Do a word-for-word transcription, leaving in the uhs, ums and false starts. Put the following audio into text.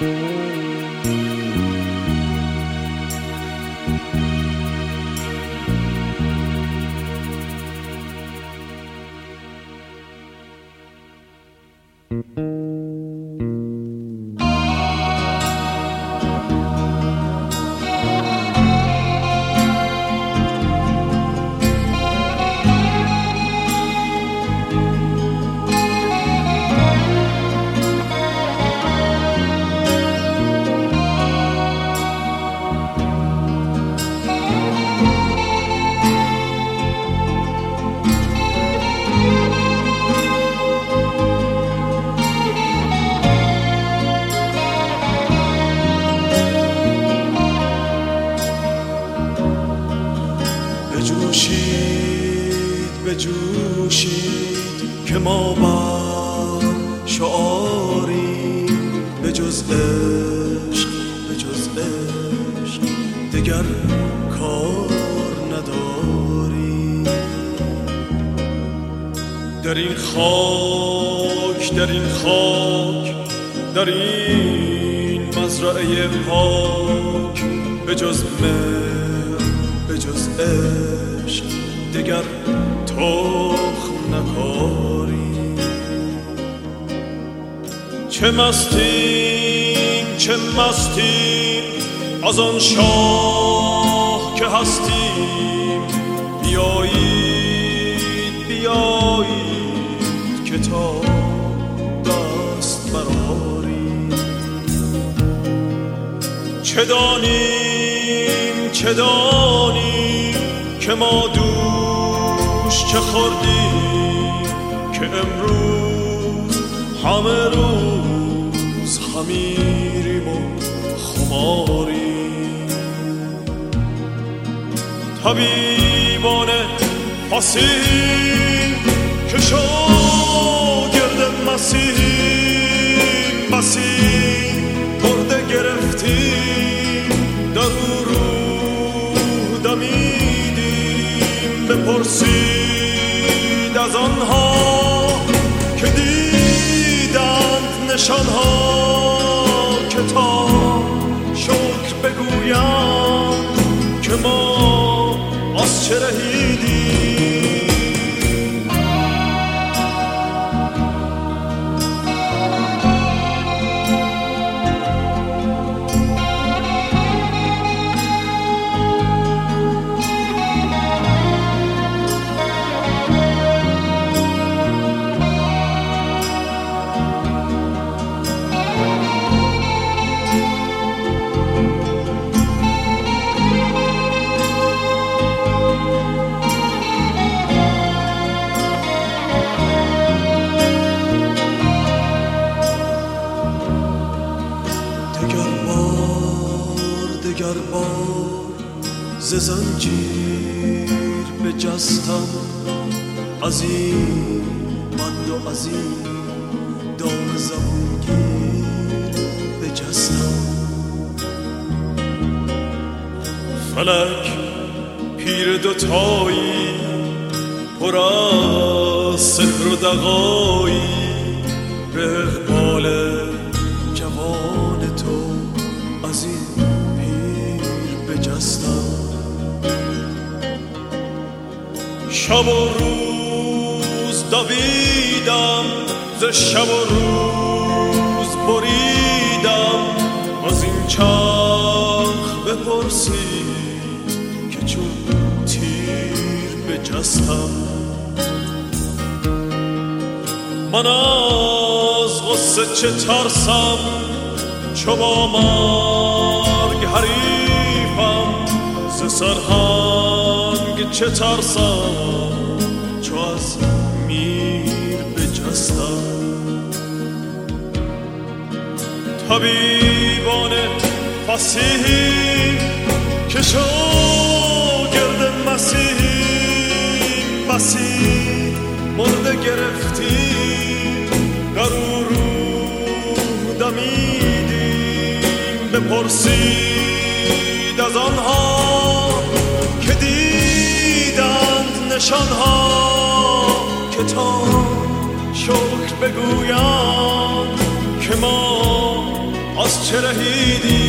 بجوشید بجوشید که ما بر شعاری به جز عشق به جز عشق دگر کار نداری. در این خاک در این خاک در این مزرعه پاک به جز مهر به جز عشق دگر تخم نکاری. چه مستیم چه مستیم از آن شاه که هستیم. بیایید بیایید که تا دست برآریم. چه دانیم چه دانیم که ما دوش چه خوردیم که امروز همه روز خمیریم و خماریم. طبیبان فصیح که شاگرد مسیحیم مسیح مرده گرفتیم در او روح دمیدیم. بپرسید از آنها که دیدند نشانها که تا شکر بگویند که ما از چه رهیدیم. دگر بار ز زنجیر بجستم، از این بند و از این دام زبونگیر بجستم. فلک پیر دوتایی پر از سحر و دغایی، به اقبال جوان تو از این شب و روز دویدم، ز شب و روز بریدم. از این چرخ بپرسید که چون تیر بجستم. من از غصه چه ترسم، چو با مرگ حریفم. ز سرهنگ چه ترسم، چو از میر بجستم. طبیبان فصیحی که شاگرد مسیحی، مسیح مرده گرفتی، در او روح دمیدیم. بپرسید از آنها که دیدند نشانها، که تا شکر بگویند که ما از چه رهیدی